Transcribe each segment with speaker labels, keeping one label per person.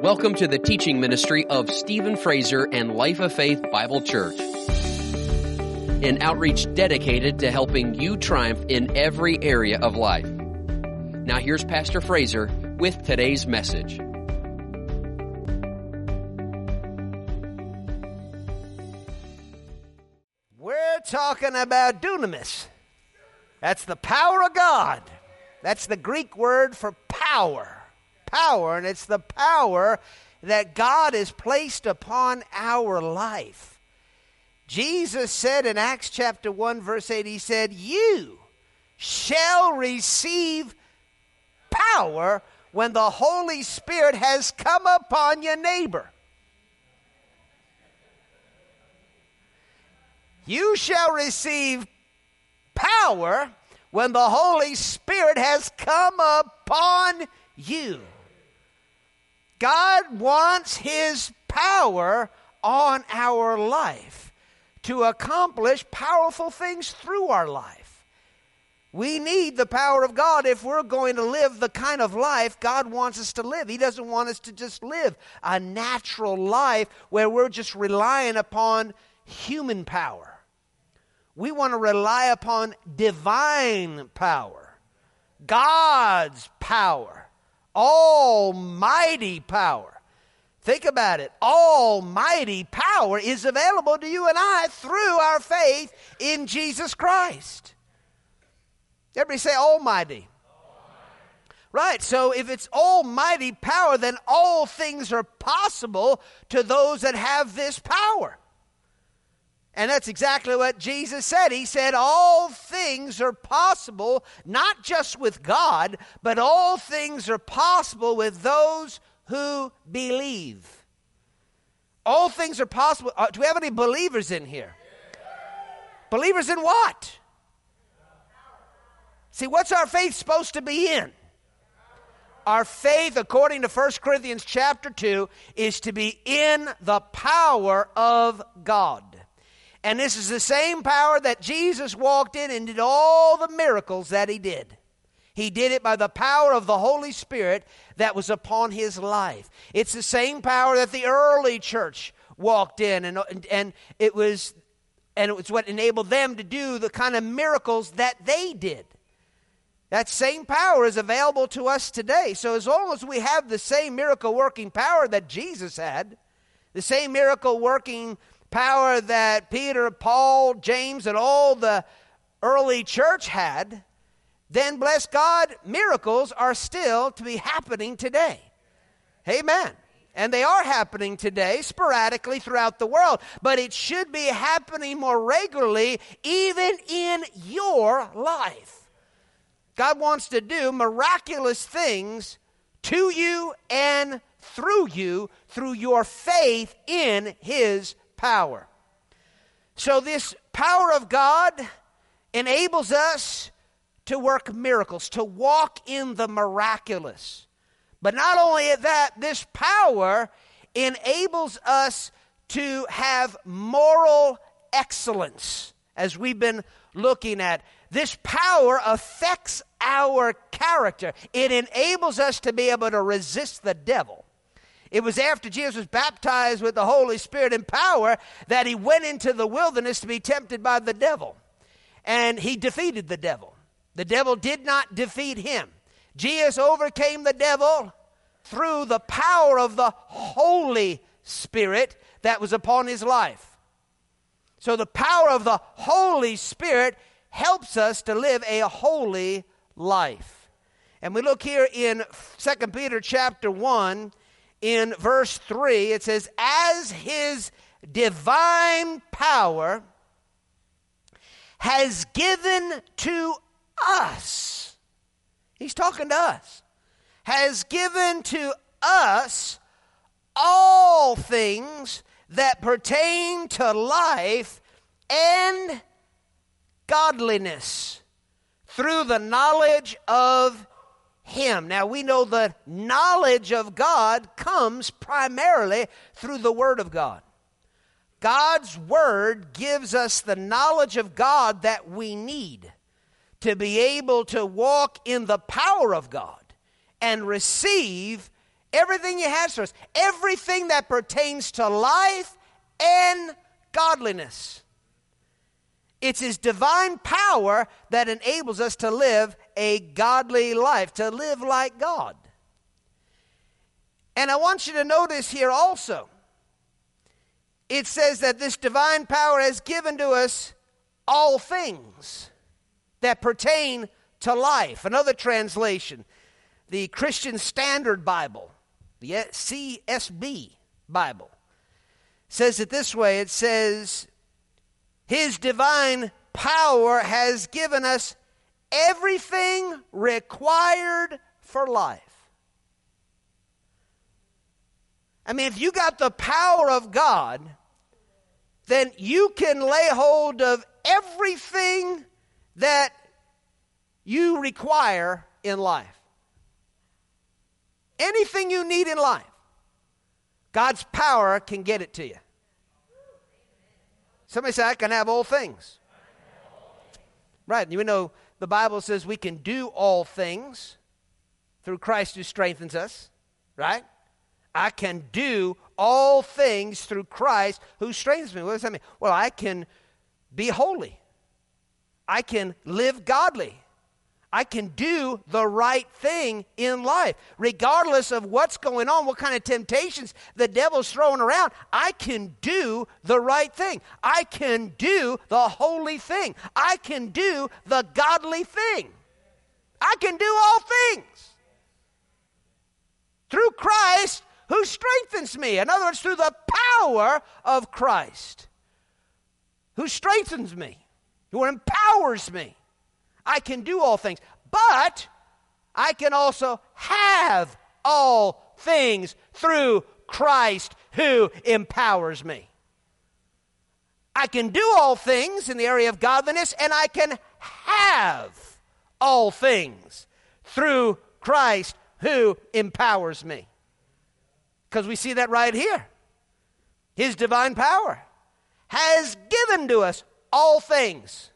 Speaker 1: Welcome to the teaching ministry of Stephen Fraser and Life of Faith Bible Church, an outreach dedicated to helping you triumph in every area of life. Now here's Pastor Fraser with today's message.
Speaker 2: We're talking about dunamis. That's the power of God. That's the Greek word for power. Power, and it's the power that God has placed upon our life. Jesus said in Acts chapter 1 verse 8, he said, "You shall receive power when the Holy Spirit has come upon your neighbor." You shall receive power when the Holy Spirit has come upon you. God wants His power on our life to accomplish powerful things through our life. We need the power of God if we're going to live the kind of life God wants us to live. He doesn't want us to just live a natural life where we're just relying upon human power. We want to rely upon divine power, God's power. Almighty power. Think about it. Almighty power is available to you and I through our faith in Jesus Christ. Everybody say almighty. Right, so if it's almighty power, then all things are possible to those that have this power. And that's exactly what Jesus said. He said all things are possible, not just with God, but all things are possible with those who believe. All things are possible. Do we have any believers in here? Believers in what? See, what's our faith supposed to be in? Our faith, according to 1 Corinthians chapter 2, is to be in the power of God. And this is the same power that Jesus walked in and did all the miracles that He did. He did it by the power of the Holy Spirit that was upon His life. It's the same power that the early church walked in, and it was what enabled them to do the kind of miracles that they did. That same power is available to us today. So as long as we have the same miracle-working power that Jesus had, the same miracle-working power that Peter, Paul, James, and all the early church had, then bless God, miracles are still to be happening today. Amen. And they are happening today sporadically throughout the world, but it should be happening more regularly even in your life. God wants to do miraculous things to you and through you through your faith in His power. So this power of God enables us to work miracles, to walk in the miraculous. But not only that, this power enables us to have moral excellence, as we've been looking at. This power affects our character. It enables us to be able to resist the devil. It was after Jesus was baptized with the Holy Spirit and power that He went into the wilderness to be tempted by the devil. And He defeated the devil. The devil did not defeat Him. Jesus overcame the devil through the power of the Holy Spirit that was upon His life. So the power of the Holy Spirit helps us to live a holy life. And we look here in 2 Peter chapter 1, in verse 3, it says, "As His divine power has given to us," He's talking to us, "has given to us all things that pertain to life and godliness through the knowledge of Him." Now we know the knowledge of God comes primarily through the Word of God. God's Word gives us the knowledge of God that we need to be able to walk in the power of God and receive Everything He has for us. Everything that pertains to life and godliness. It's His divine power that enables us to live a godly life, to live like God. And I want you to notice here also, it says that this divine power has given to us all things that pertain to life. Another translation, the Christian Standard Bible, the CSB Bible, says it this way. It says, His divine power has given us everything required for life. I mean, if you got the power of God, then you can lay hold of everything that you require in life. Anything you need in life, God's power can get it to you. Somebody say, I can have all things. Right, you know the Bible says we can do all things through Christ who strengthens us, right? I can do all things through Christ who strengthens me. What does that mean? Well, I can be holy. I can live godly. I can do the right thing in life. Regardless of what's going on, what kind of temptations the devil's throwing around, I can do the right thing. I can do the holy thing. I can do the godly thing. I can do all things through Christ who strengthens me. In other words, through the power of Christ who strengthens me, who empowers me. I can do all things, but I can also have all things through Christ who empowers me. I can do all things in the area of godliness, and I can have all things through Christ who empowers me. Because we see that right here. His divine power has given to us all things.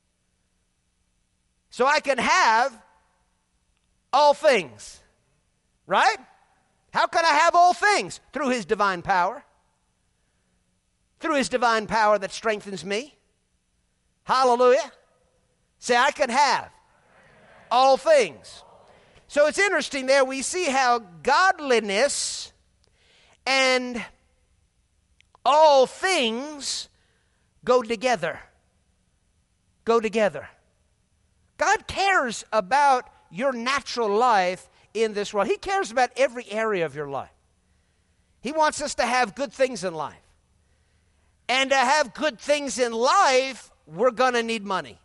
Speaker 2: So I can have all things, right? How can I have all things? Through His divine power. Through His divine power that strengthens me. Hallelujah. Say, I can have all things. So it's interesting there. We see how godliness and all things go together. Go together. God cares about your natural life in this world. He cares about every area of your life. He wants us to have good things in life. And to have good things in life, we're going to need money.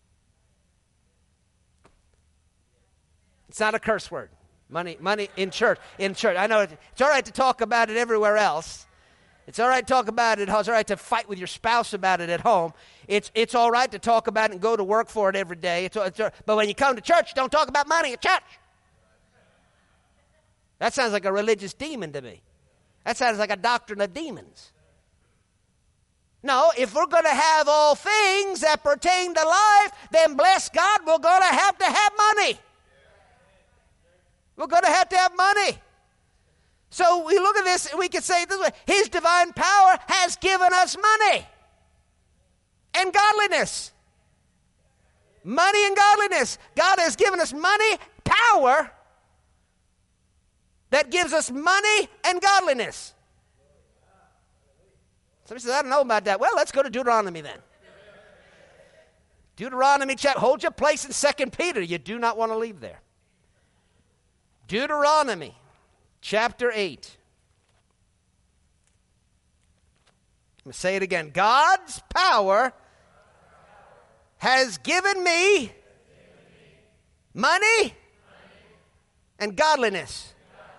Speaker 2: It's not a curse word. Money in church. I know it's all right to talk about it everywhere else. It's all right to talk about it. It's all right to fight with your spouse about it at home. It's all right to talk about it and go to work for it every day. But when you come to church, don't talk about money at church. That sounds like a religious demon to me. That sounds like a doctrine of demons. No, if we're going to have all things that pertain to life, then bless God, we're going to have money. We're going to have money. So we look at this and we can say it this way. His divine power has given us money and godliness. Money and godliness. God has given us money, power that gives us money and godliness. Somebody says, I don't know about that. Well, let's go to Deuteronomy then. Deuteronomy chapter. Hold your place in 2 Peter. You do not want to leave there. Deuteronomy chapter 8. I'm going to say it again. God's power has given me money and godliness.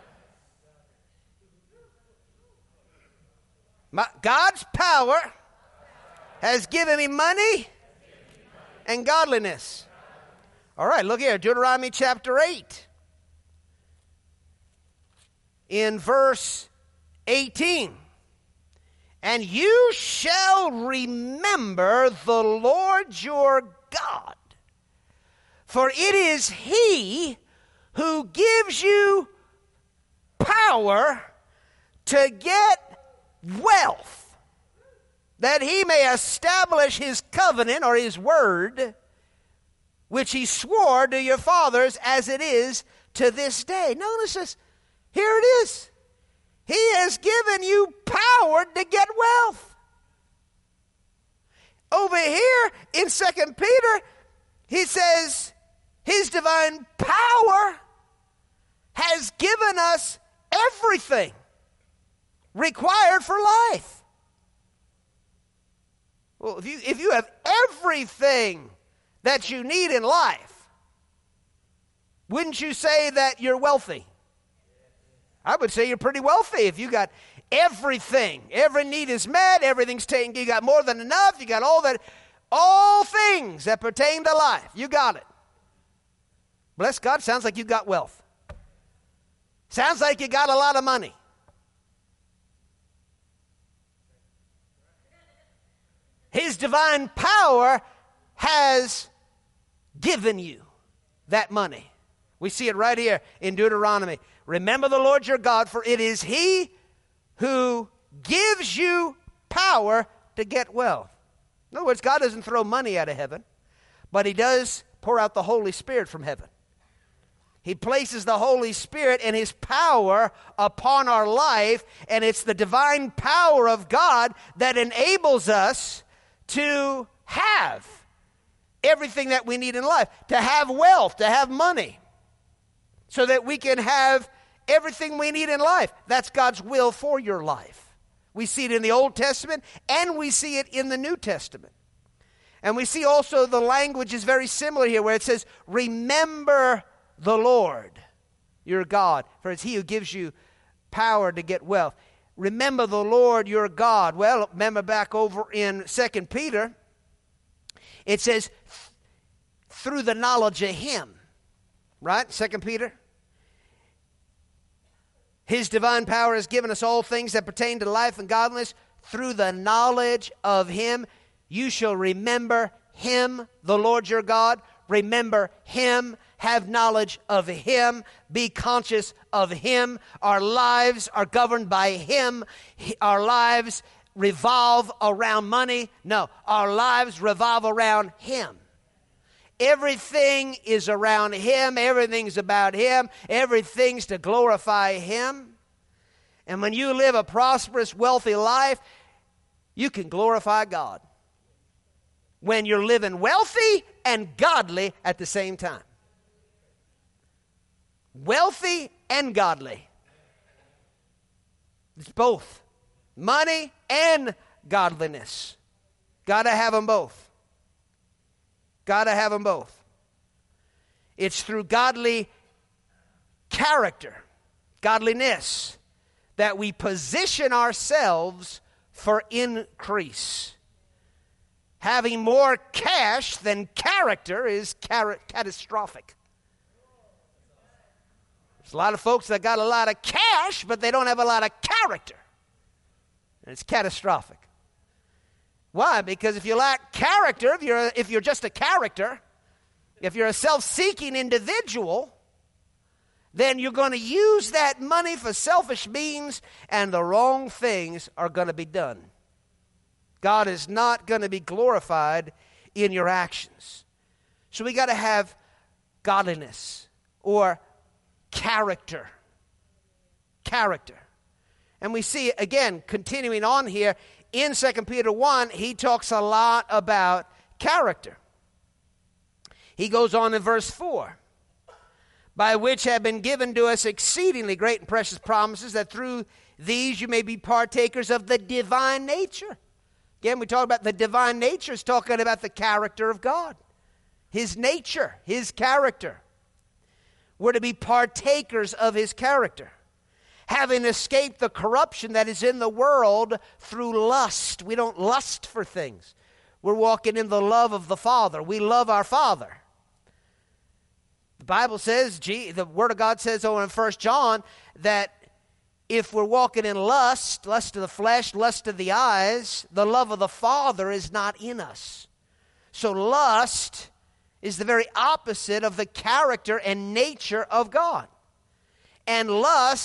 Speaker 2: God's power has given me money and godliness. All right, look here. Deuteronomy chapter 8. In verse 18, and you shall remember the Lord your God, for it is He who gives you power to get wealth, that he may establish his covenant or his word, which he swore to your fathers as it is to this day. Notice this. Here it is. He has given you power to get wealth. Over here in 2 Peter, he says his divine power has given us everything required for life. Well, if you have everything that you need in life, wouldn't you say that you're wealthy? I would say you're pretty wealthy if you got everything. Every need is met, everything's taken, you got more than enough, you got all things that pertain to life. You got it. Bless God, sounds like you got wealth. Sounds like you got a lot of money. His divine power has given you that money. We see it right here in Deuteronomy. Remember the Lord your God, for it is he who gives you power to get wealth. In other words, God doesn't throw money out of heaven, but he does pour out the Holy Spirit from heaven. He places the Holy Spirit and his power upon our life, and it's the divine power of God that enables us to have everything that we need in life, to have wealth, to have money, so that we can have everything we need in life. That's God's will for your life. We see it in the Old Testament, and we see it in the New Testament. And we see also the language is very similar here, where it says, remember the Lord, your God, for it's he who gives you power to get wealth. Remember the Lord, your God. Well, remember back over in 2 Peter, it says, through the knowledge of him. Right? 2 Peter. His divine power has given us all things that pertain to life and godliness. Through the knowledge of him, you shall remember him, the Lord your God. Remember him. Have knowledge of him. Be conscious of him. Our lives are governed by him. Our lives revolve around money. No, our lives revolve around him. Everything is around him. Everything's about him. Everything's to glorify him. And when you live a prosperous, wealthy life, you can glorify God. When you're living wealthy and godly at the same time. Wealthy and godly. It's both. Money and godliness. Got to have them both. Got to have them both. It's through godly character, godliness, that we position ourselves for increase. Having more cash than character is catastrophic. There's a lot of folks that got a lot of cash, but they don't have a lot of character. And it's catastrophic. Why? Because if you lack character, if you're just a character, if you're a self-seeking individual, then you're going to use that money for selfish means, and the wrong things are going to be done. God is not going to be glorified in your actions. So we got to have godliness or character. Character. And we see, again, continuing on here, in 2 Peter 1, he talks a lot about character. He goes on in verse 4. By which have been given to us exceedingly great and precious promises, that through these you may be partakers of the divine nature. Again, we talk about the divine nature. It's talking about the character of God. His nature, his character. We're to be partakers of his character. Having escaped the corruption that is in the world through lust. We don't lust for things. We're walking in the love of the Father. We love our Father. The Bible says, the Word of God says over in 1 John, that if we're walking in lust of the flesh, lust of the eyes, the love of the Father is not in us. So lust is the very opposite of the character and nature of God. And lust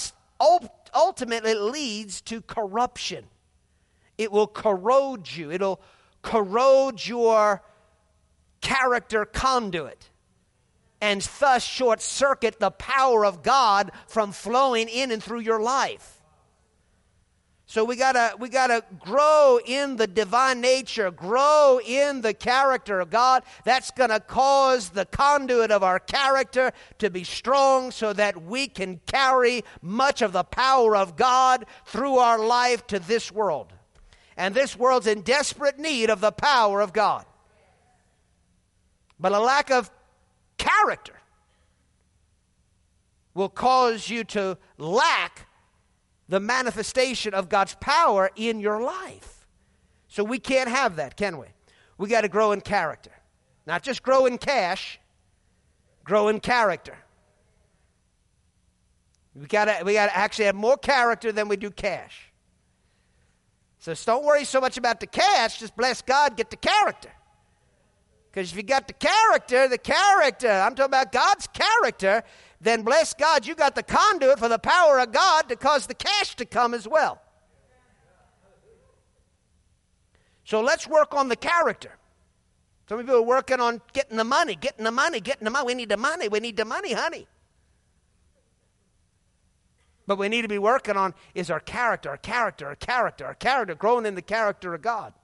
Speaker 2: ultimately leads to corruption. It will corrode you. It'll corrode your character conduit and thus short-circuit the power of God from flowing in and through your life. So we gotta grow in the divine nature, grow in the character of God. That's going to cause the conduit of our character to be strong so that we can carry much of the power of God through our life to this world. And this world's in desperate need of the power of God. But a lack of character will cause you to lack the manifestation of God's power in your life. So we can't have that, can we? We got to grow in character. Not just grow in cash, grow in character. We got to actually have more character than we do cash. So don't worry so much about the cash, just bless God, get the character. Because if you got the character, I'm talking about God's character, then bless God, you got the conduit for the power of God to cause the cash to come as well. So let's work on the character. Some people are working on getting the money. We need the money, honey. But we need to be working on is our character, growing in the character of God.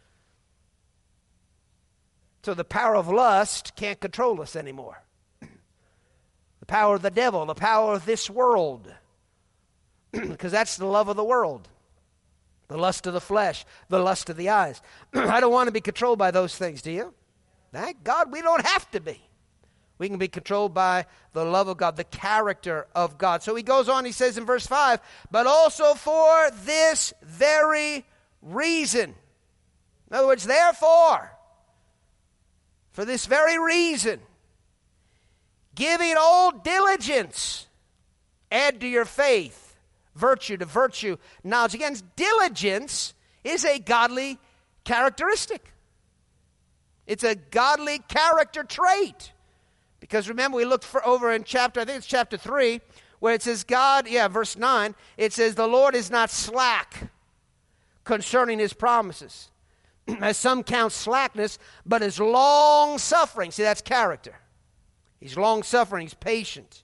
Speaker 2: So the power of lust can't control us anymore. The power of the devil, the power of this world, because that's the love of the world. The lust of the flesh, the lust of the eyes. I don't want to be controlled by those things, do you? Thank God we don't have to be. We can be controlled by the love of God, the character of God. So he goes on, he says in verse 5, but also for this very reason. In other words, therefore, for this very reason, giving all diligence, add to your faith, virtue to virtue, knowledge. Again, diligence is a godly characteristic. It's a godly character trait. Because remember, we looked over in chapter 3, where it says verse 9, it says, the Lord is not slack concerning his promises, as some count slackness, but is long-suffering. See, that's character. He's long-suffering, he's patient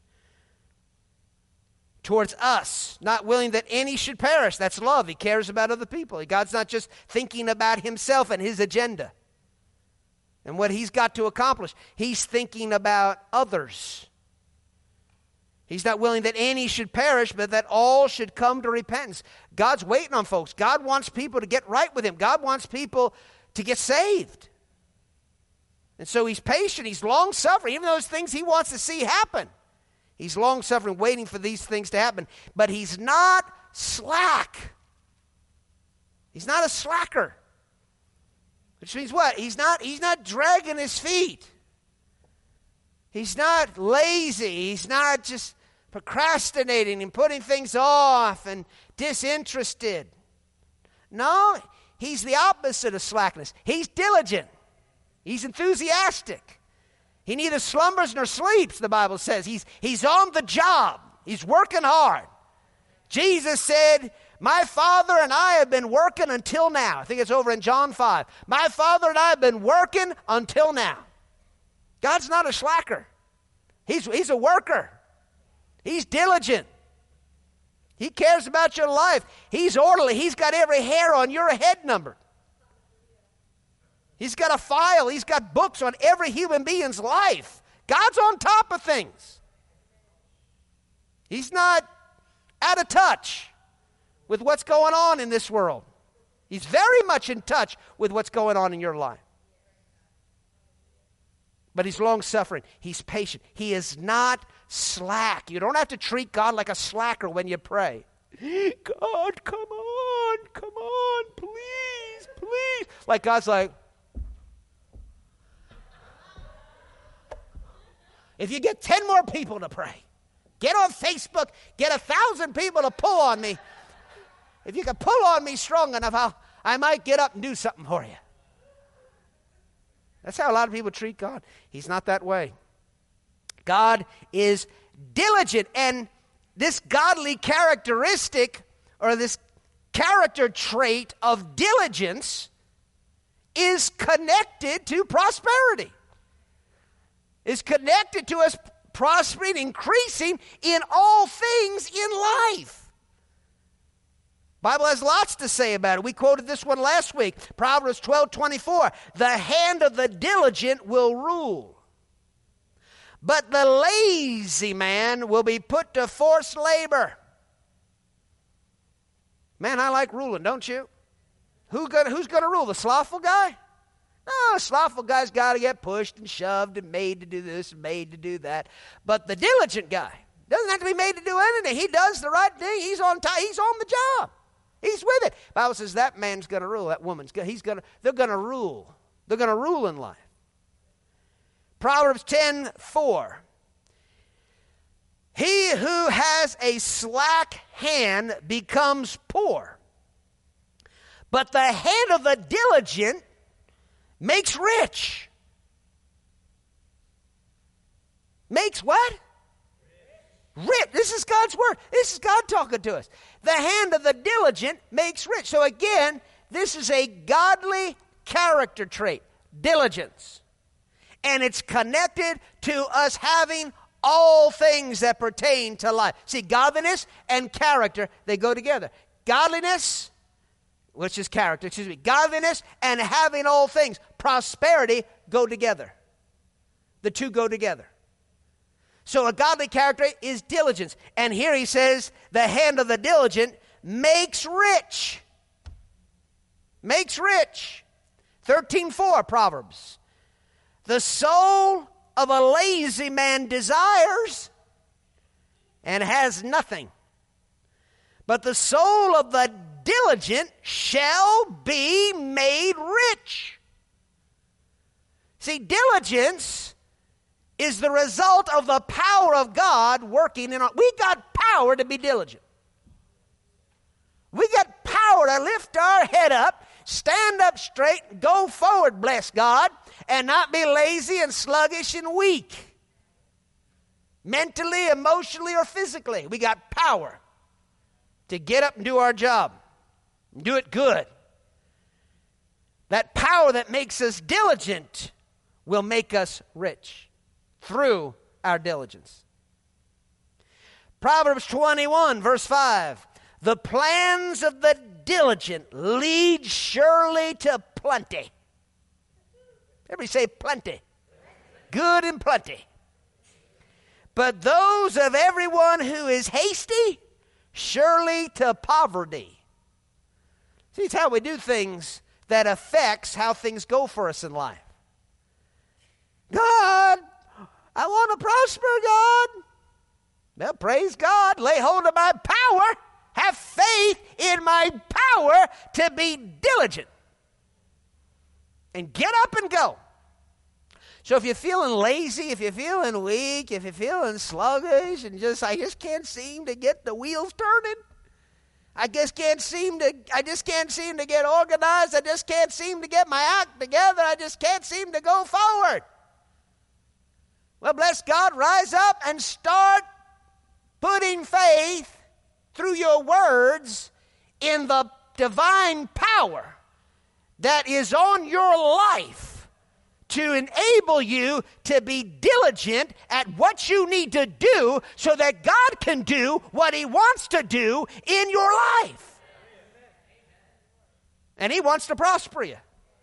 Speaker 2: towards us, not willing that any should perish. That's love. He cares about other people. God's not just thinking about himself and his agenda and what he's got to accomplish. He's thinking about others. He's not willing that any should perish, but that all should come to repentance. God's waiting on folks. God wants people to get right with him. God wants people to get saved. And so he's patient. He's long-suffering. Even those things he wants to see happen. He's long-suffering, waiting for these things to happen. But he's not slack. He's not a slacker. Which means what? He's not dragging his feet. He's not lazy. He's not just procrastinating and putting things off and disinterested. No, he's the opposite of slackness. He's diligent. He's enthusiastic. He neither slumbers nor sleeps, the Bible says. He's on the job. He's working hard. Jesus said, my Father and I have been working until now. I think it's over in John 5. My Father and I have been working until now. God's not a slacker. He's a worker. He's diligent. He cares about your life. He's orderly. He's got every hair on your head numbered. He's got a file. He's got books on every human being's life. God's on top of things. He's not out of touch with what's going on in this world. He's very much in touch with what's going on in your life. But he's long-suffering. He's patient. He is not slack. You don't have to treat God like a slacker when you pray. God, come on, please, please. Like God's like, if you get 10 more people to pray, get on Facebook, get 1,000 people to pull on me. If you can pull on me strong enough, I might get up and do something for you. That's how a lot of people treat God. He's not that way. God is diligent and this godly characteristic or this character trait of diligence is connected to prosperity. Is connected to us prospering, increasing in all things in life. Bible has lots to say about it. We quoted this one last week. Proverbs 12:24. The hand of the diligent will rule, but the lazy man will be put to forced labor. Man, I like ruling, don't you? Who's gonna rule? The slothful guy? No, the slothful guy's got to get pushed and shoved and made to do this and made to do that. But the diligent guy doesn't have to be made to do anything. He does the right thing. He's on time. He's on the job. He's with it. The Bible says that man's going to rule. That woman's going. They're going to rule. They're going to rule in life. Proverbs 10:4. He who has a slack hand becomes poor, but the hand of the diligent makes rich. Makes what? Rich. This is God's word. This is God talking to us. The hand of the diligent makes rich. So again, this is a godly character trait, diligence. And it's connected to us having all things that pertain to life. See, godliness and character, they go together. Godliness, which is character, godliness and having all things, prosperity, go together. The two go together. So a godly character is diligence. And here he says, the hand of the diligent makes rich. Makes rich. 13:4 Proverbs. The soul of a lazy man desires and has nothing, but the soul of the diligent shall be made rich. See, diligence is the result of the power of God working in our. We got power to be diligent. We got power to lift our head up, stand up straight, go forward, bless God, and not be lazy and sluggish and weak. Mentally, emotionally, or physically. We got power to get up and do our job. And do it good. That power that makes us diligent will make us rich through our diligence. Proverbs 21, verse 5. The plans of the diligent lead surely to plenty. Everybody say plenty. Good and plenty. But those of everyone who is hasty, surely to poverty. See, it's how we do things that affects how things go for us in life. God, I want to prosper, God. Well, praise God. Lay hold of my power. Have faith in my power to be diligent. And get up and go. So if you're feeling lazy, if you're feeling weak, if you're feeling sluggish and I just can't seem to get the wheels turning. I just can't seem to get organized. I just can't seem to get my act together. I just can't seem to go forward. Well, bless God, rise up and start putting faith through your words in the divine power that is on your life to enable you to be diligent at what you need to do so that God can do what He wants to do in your life. And He wants to prosper you.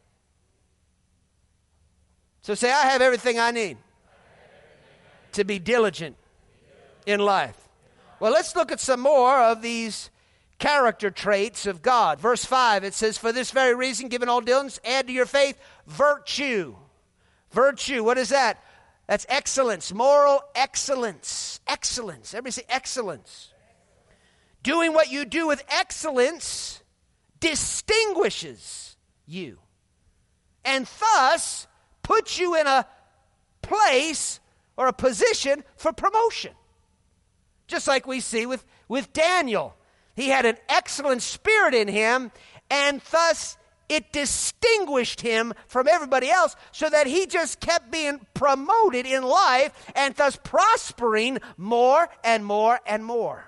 Speaker 2: So say, I have everything I need to be diligent in life. Well, let's look at some more of these character traits of God. Verse 5, it says, for this very reason, given all diligence, add to your faith virtue. Virtue, what is that? That's excellence, moral excellence. Excellence. Everybody say excellence. Doing what you do with excellence distinguishes you and thus puts you in a place or a position for promotion. Just like we see with Daniel. He had an excellent spirit in him, and thus it distinguished him from everybody else so that he just kept being promoted in life and thus prospering more and more and more.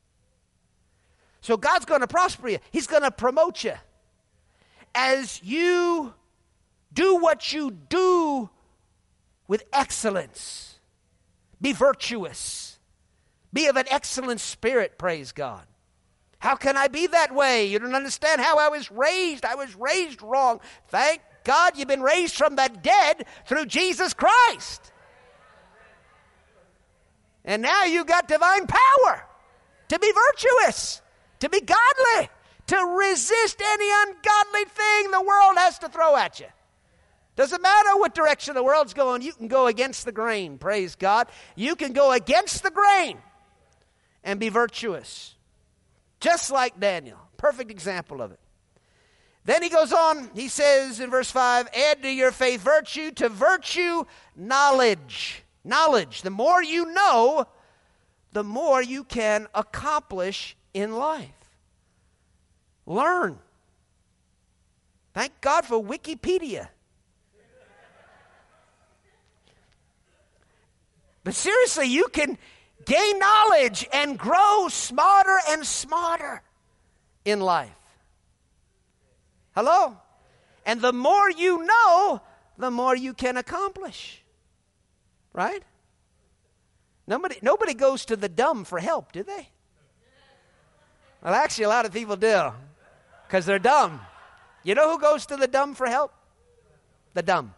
Speaker 2: So God's going to prosper you. He's going to promote you. As you do what you do with excellence, be virtuous, be of an excellent spirit, praise God. How can I be that way? You don't understand how I was raised. I was raised wrong. Thank God you've been raised from the dead through Jesus Christ. And now you got divine power to be virtuous, to be godly, to resist any ungodly thing the world has to throw at you. Doesn't matter what direction the world's going, you can go against the grain, praise God. You can go against the grain and be virtuous. Just like Daniel. Perfect example of it. Then he goes on, he says in verse 5, add to your faith virtue, to virtue knowledge. Knowledge. The more you know, the more you can accomplish in life. Learn. Thank God for Wikipedia. But seriously, you can gain knowledge and grow smarter and smarter in life. Hello? And the more you know, the more you can accomplish. Right? Nobody goes to the dumb for help, do they? Well, actually, a lot of people do. Because they're dumb. You know who goes to the dumb for help? The dumb.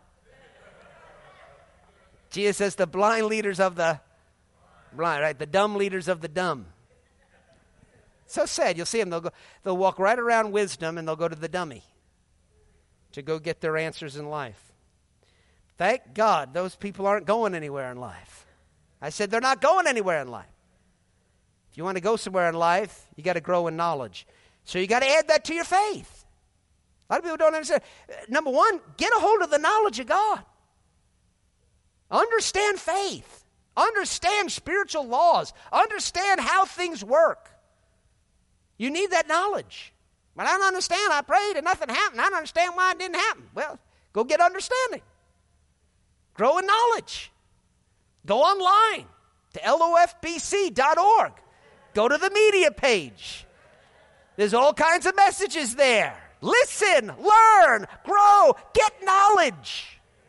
Speaker 2: Jesus says the blind leaders of the blind, right? The dumb leaders of the dumb. So sad. You'll see them. They'll walk right around wisdom and they'll go to the dummy to go get their answers in life. Thank God those people aren't going anywhere in life. I said they're not going anywhere in life. If you want to go somewhere in life, you got to grow in knowledge. So you got to add that to your faith. A lot of people don't understand. Number one, get a hold of the knowledge of God. Understand faith. Understand spiritual laws. Understand how things work. You need that knowledge. But I don't understand. I prayed and nothing happened. I don't understand why it didn't happen. Well, go get understanding. Grow in knowledge. Go online to lofbc.org. Go to the media page. There's all kinds of messages there. Listen, learn, grow, get knowledge.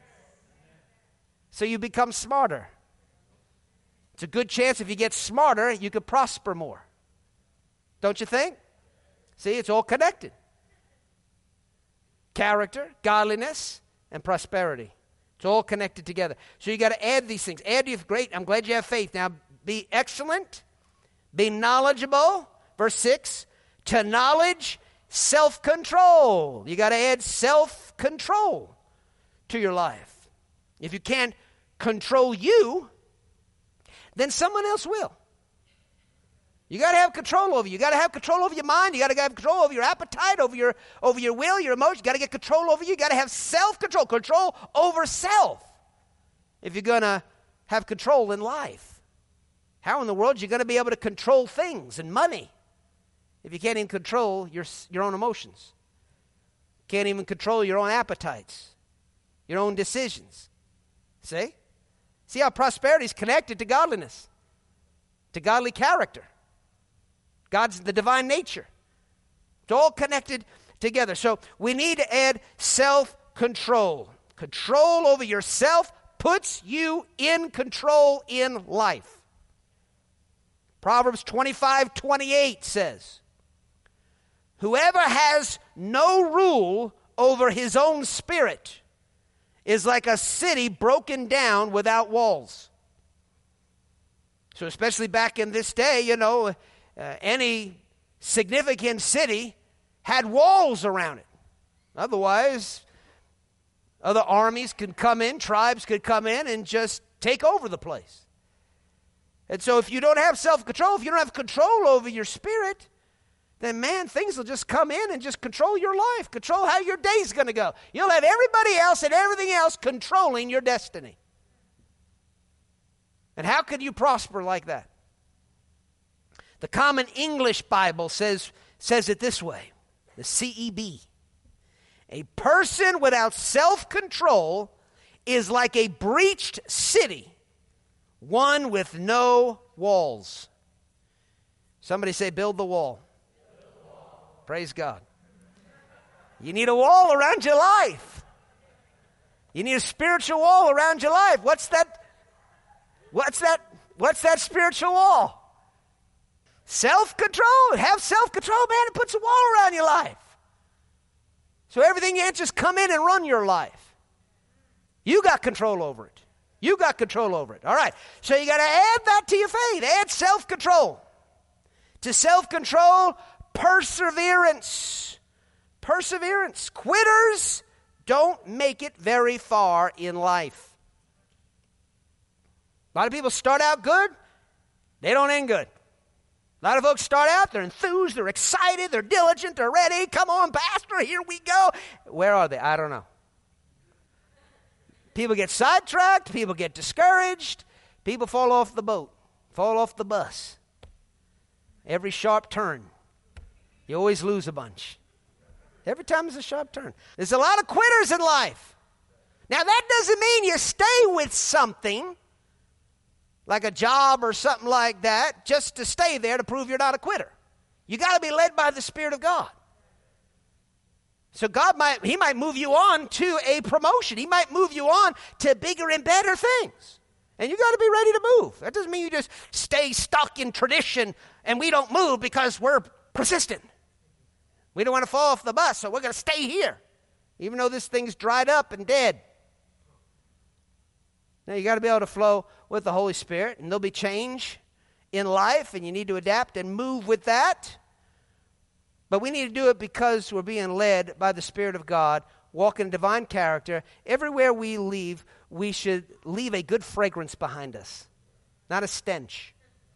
Speaker 2: So you become smarter. It's a good chance if you get smarter, you could prosper more. Don't you think? See, it's all connected. Character, godliness, and prosperity. It's all connected together. So you got to add these things. Add your great. I'm glad you have faith. Now, be excellent. Be knowledgeable. Verse 6. To knowledge, self-control. You got to add self-control to your life. If you can't control you, then someone else will. You got to have control over you. You got to have control over your mind. You got to have control over your appetite, over your will, your emotions. You got to get control over you. You got to have self-control, control over self. If you're going to have control in life, how in the world are you going to be able to control things and money if you can't even control your own emotions? Can't even control your own appetites, your own decisions. See? See how prosperity is connected to godliness, to godly character. God's the divine nature. It's all connected together. So we need to add self-control. Control over yourself puts you in control in life. Proverbs 25:28 says, whoever has no rule over his own spirit is like a city broken down without walls. So especially back in this day, any significant city had walls around it. Otherwise, other armies could come in, tribes could come in and just take over the place. And so if you don't have self-control, if you don't have control over your spirit, then man, things will just come in and just control your life, control how your day's going to go. You'll have everybody else and everything else controlling your destiny. And how could you prosper like that? The Common English Bible says it this way, the CEB. A person without self-control is like a breached city, one with no walls. Somebody say, build the wall. Praise God. You need a wall around your life. You need a spiritual wall around your life. What's that spiritual wall? Self-control. Have self-control, man. It puts a wall around your life. So everything can't just come in and run your life. You got control over it. You got control over it. All right. So you got to add that to your faith. Add self-control. To self-control, perseverance. Perseverance. Quitters don't make it very far in life. A lot of people start out good. They don't end good. A lot of folks start out, they're enthused, they're excited, they're diligent, they're ready. Come on, Pastor, here we go. Where are they? I don't know. People get sidetracked. People get discouraged. People fall off the boat, fall off the bus. Every sharp turn, you always lose a bunch. Every time there's a sharp turn. There's a lot of quitters in life. Now, that doesn't mean you stay with something, like a job or something like that, just to stay there to prove you're not a quitter. You got to be led by the Spirit of God. So God might move you on to a promotion. He might move you on to bigger and better things. And you got to be ready to move. That doesn't mean you just stay stuck in tradition and we don't move because we're persistent. We don't want to fall off the bus, so we're going to stay here, even though this thing's dried up and dead. Now, you got to be able to flow with the Holy Spirit, and there'll be change in life, and you need to adapt and move with that. But we need to do it because we're being led by the Spirit of God, walk in divine character. Everywhere we leave, we should leave a good fragrance behind us, not a stench.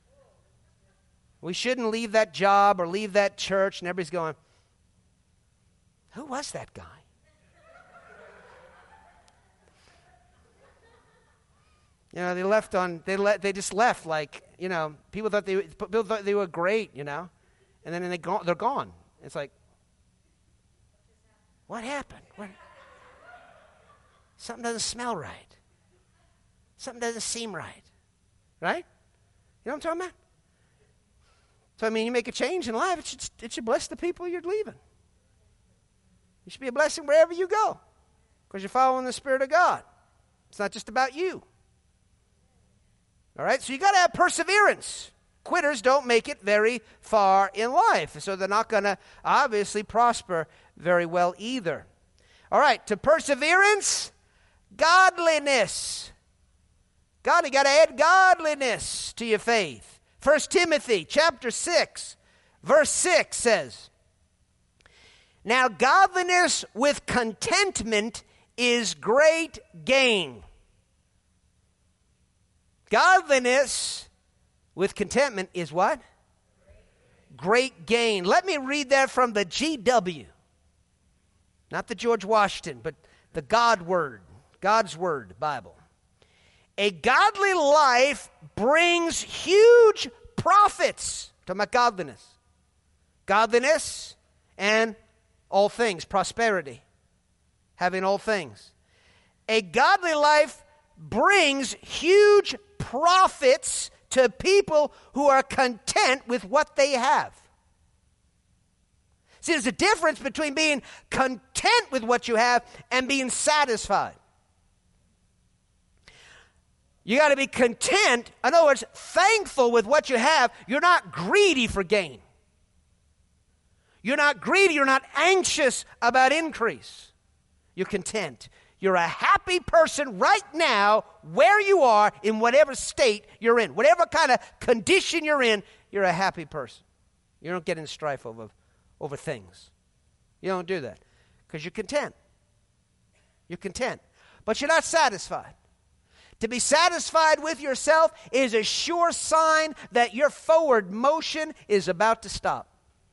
Speaker 2: We shouldn't leave that job or leave that church, and everybody's going, who was that guy? You know, they just left like, you know, people thought they were great, you know, and then they're gone. It's like, what happened? Something doesn't smell right. Something doesn't seem right. Right? You know what I'm talking about? So, I mean, you make a change in life, it should bless the people you're leaving. You should be a blessing wherever you go because you're following the Spirit of God. It's not just about you. All right, so you got to have perseverance. Quitters don't make it very far in life, so they're not going to obviously prosper very well either. All right, to perseverance, godliness. God, you got to add godliness to your faith. 1 Timothy chapter 6, verse 6 says, now godliness with contentment is great gain. Godliness with contentment is what? Great gain. Let me read that from the GW. Not the George Washington, but the God's Word Bible. A godly life brings huge profits. Talking about godliness. Godliness and all things, prosperity. Having all things. A godly life brings huge profits to people who are content with what they have. See, there's a difference between being content with what you have and being satisfied. You got to be content, in other words, thankful with what you have. You're not greedy for gain. You're not greedy, you're not anxious about increase. You're content. You're a happy person right now where you are in whatever state you're in. Whatever kind of condition you're in, you're a happy person. You don't get in strife over things. You don't do that because you're content. You're content. But you're not satisfied. To be satisfied with yourself is a sure sign that your forward motion is about to stop.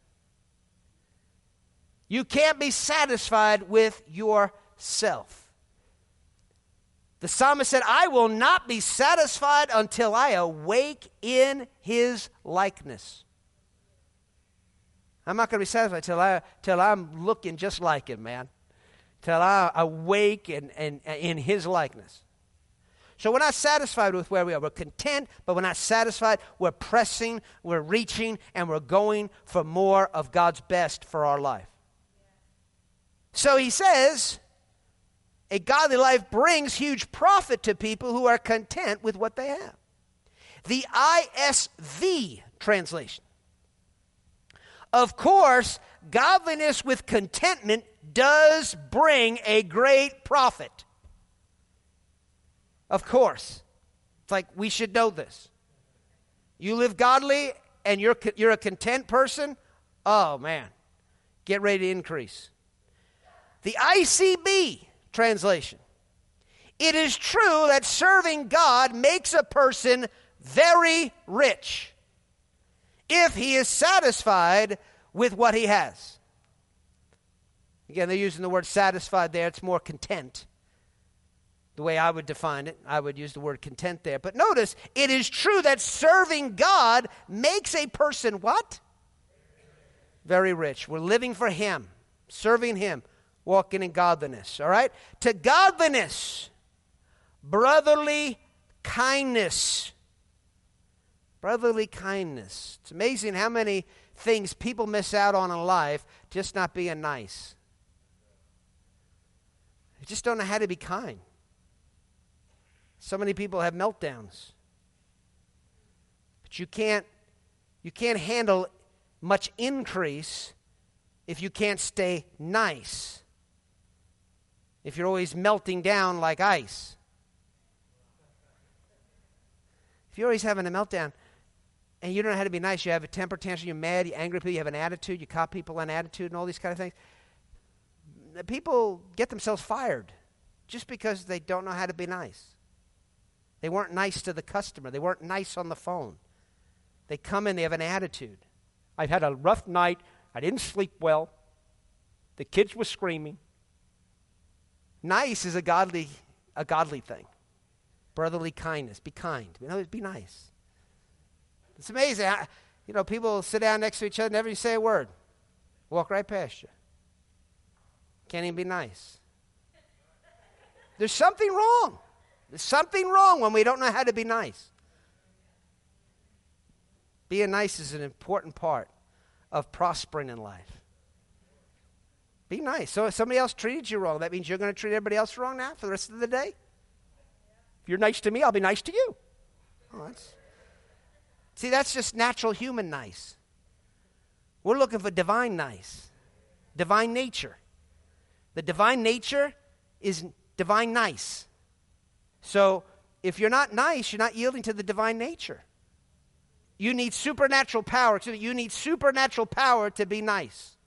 Speaker 2: You can't be satisfied with yourself. The psalmist said, I will not be satisfied until I awake in his likeness. I'm not going to be satisfied till I'm looking just like him, man. till I awake and in His likeness. So we're not satisfied with where we are. We're content, but we're not satisfied. We're pressing, we're reaching, and we're going for more of God's best for our life. So he says, a godly life brings huge profit to people who are content with what they have. The ISV translation. Of course, godliness with contentment does bring a great profit. Of course. It's like we should know this. You live godly and you're a content person, oh man, get ready to increase. The ICB translation. It is true that serving God makes a person very rich if he is satisfied with what he has. Again, they're using the word satisfied there. It's more content. The way I would define it, I would use the word content there. But notice, it is true that serving God makes a person what? Very rich. We're living for Him, serving Him, walking in godliness. All right? To godliness, brotherly kindness. Brotherly kindness. It's amazing how many things people miss out on in life just not being nice. They just don't know how to be kind. So many people have meltdowns. But you can't handle much increase if you can't stay nice. If you're always melting down like ice. If you're always having a meltdown and you don't know how to be nice, you have a temper tantrum, you're mad, you're angry, you have an attitude, you cop people on attitude and all these kind of things. People get themselves fired just because they don't know how to be nice. They weren't nice to the customer. They weren't nice on the phone. They come in, they have an attitude. I've had a rough night. I didn't sleep well. The kids were screaming. Nice is a godly thing. Brotherly kindness. Be kind. Be nice. It's amazing. People sit down next to each other, never say a word. Walk right past you. Can't even be nice. There's something wrong. There's something wrong when we don't know how to be nice. Being nice is an important part of prospering in life. Be nice. So if somebody else treated you wrong, that means you're going to treat everybody else wrong now for the rest of the day? If you're nice to me, I'll be nice to you. That's just natural human nice. We're looking for divine nice. Divine nature. The divine nature is divine nice. So if you're not nice, you're not yielding to the divine nature. You need supernatural power. You need supernatural power to be nice.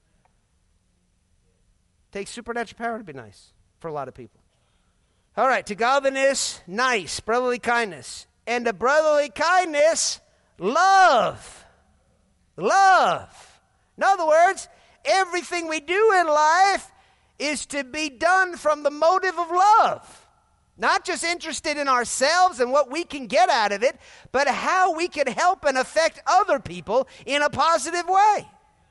Speaker 2: It takes supernatural power to be nice for a lot of people. All right, to godliness, nice, brotherly kindness. And to brotherly kindness, love. Love. In other words, everything we do in life is to be done from the motive of love. Not just interested in ourselves and what we can get out of it, but how we can help and affect other people in a positive way.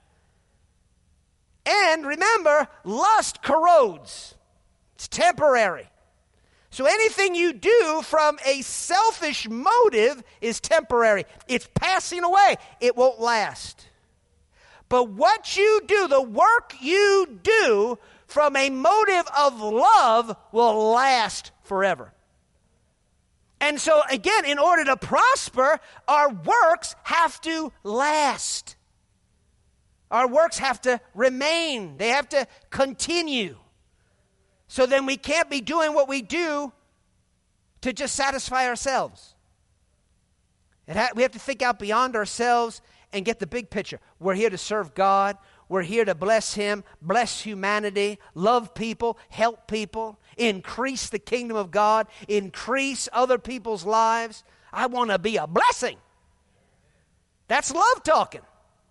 Speaker 2: And remember, lust corrodes. It's temporary. So anything you do from a selfish motive is temporary. It's passing away. It won't last. But what you do, the work you do from a motive of love will last forever. And so again, in order to prosper, our works have to last. Our works have to remain. They have to continue. So then we can't be doing what we do to just satisfy ourselves. We have to think out beyond ourselves and get the big picture. We're here to serve God. We're here to bless Him, bless humanity, love people, help people, increase the kingdom of God, increase other people's lives. I want to be a blessing. That's love talking.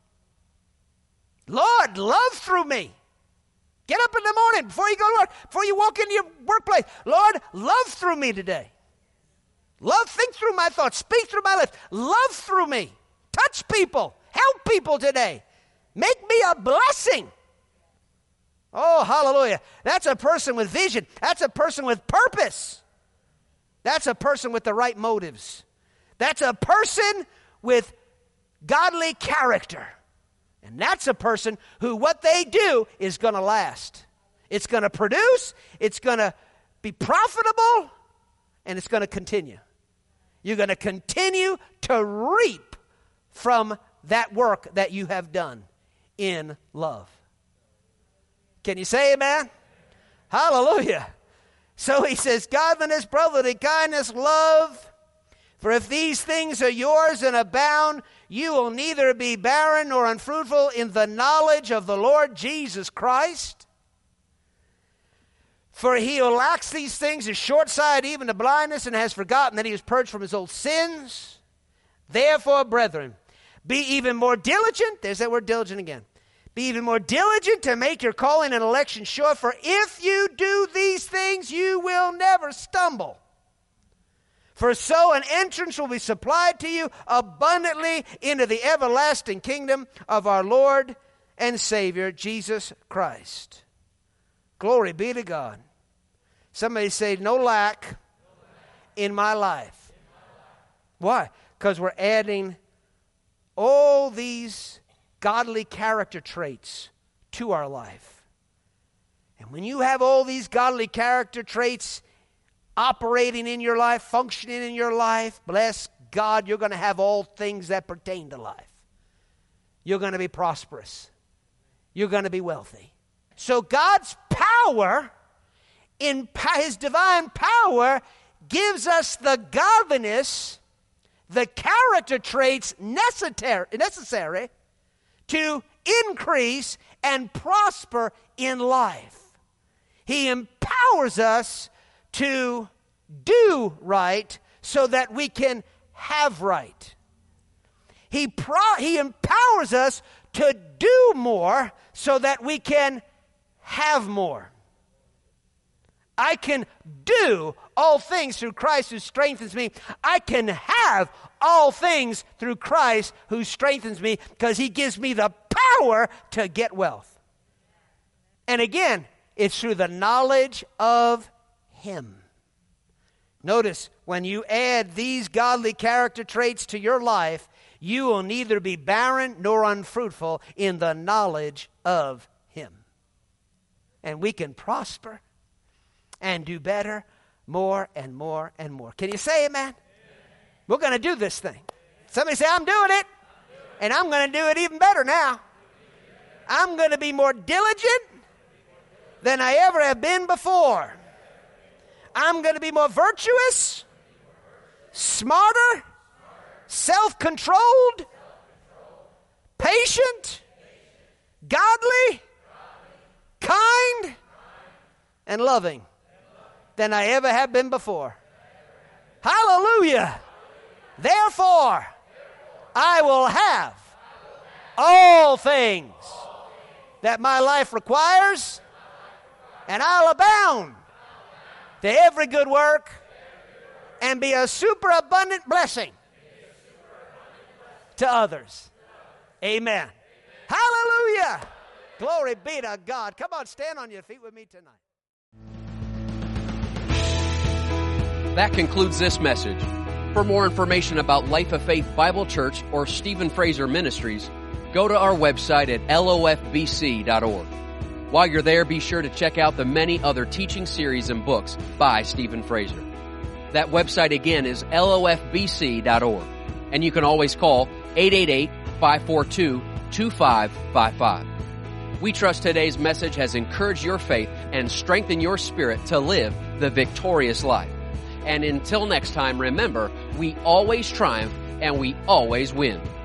Speaker 2: Lord, love through me. Get up in the morning before you go to work, before you walk into your workplace. Lord, love through me today. Love, think through my thoughts, speak through my lips. Love through me. Touch people, help people today. Make me a blessing. Oh, hallelujah. That's a person with vision. That's a person with purpose. That's a person with the right motives. That's a person with godly character. And that's a person who what they do is going to last. It's going to produce, it's going to be profitable, and it's going to continue. You're going to continue to reap from that work that you have done in love. Can you say amen? Hallelujah. So he says, godliness, brotherly kindness, love. For if these things are yours and abound, you will neither be barren nor unfruitful in the knowledge of the Lord Jesus Christ. For he who lacks these things is short-sighted even to blindness, and has forgotten that he was purged from his old sins. Therefore, brethren, be even more diligent. There's that word diligent again. Be even more diligent to make your calling and election sure. For if you do these things, you will never stumble. For so an entrance will be supplied to you abundantly into the everlasting kingdom of our Lord and Savior, Jesus Christ. Glory be to God. Somebody say, no lack in my life. Why? Because we're adding all these godly character traits to our life. And when you have all these godly character traits operating in your life, functioning in your life, bless God, you're going to have all things that pertain to life. You're going to be prosperous. You're going to be wealthy. So God's power, in His divine power, gives us the godliness, the character traits necessary to increase and prosper in life. He empowers us to do right so that we can have right. He empowers us to do more so that we can have more. I can do all things through Christ who strengthens me. I can have all things through Christ who strengthens me, because He gives me the power to get wealth. And again, it's through the knowledge of Him. Notice, when you add these godly character traits to your life, you will neither be barren nor unfruitful in the knowledge of Him. And we can prosper and do better, more and more and more. Can you say amen? Amen. We're going to do this thing. Somebody say, I'm doing it. And I'm going to do it even better now. I'm going to be more diligent than I ever have been before. I'm going to be more virtuous, smarter, self-controlled, patient, godly, kind, and loving than I ever have been before. Hallelujah. Therefore, I will have all things that my life requires, and I'll abound to every good work and be a superabundant blessing to others. Amen. Hallelujah. Glory be to God. Come on, stand on your feet with me tonight.
Speaker 1: That concludes this message. For more information about Life of Faith Bible Church or Stephen Fraser Ministries, go to our website at lofbc.org. While you're there, be sure to check out the many other teaching series and books by Stephen Fraser. That website again is lofbc.org. And you can always call 888-542-2555. We trust today's message has encouraged your faith and strengthened your spirit to live the victorious life. And until next time, remember, we always triumph and we always win.